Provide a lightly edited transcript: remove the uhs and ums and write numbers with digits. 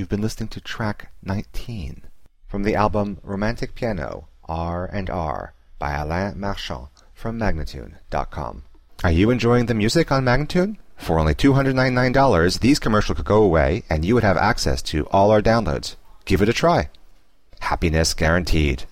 You've been listening to track 19 from the album Romantic Piano, R&R by Alain Marchand from Magnatune.com. Are you enjoying the music on Magnatune? For only $299, these commercials could go away and you would have access to all our downloads. Give it a try. Happiness guaranteed.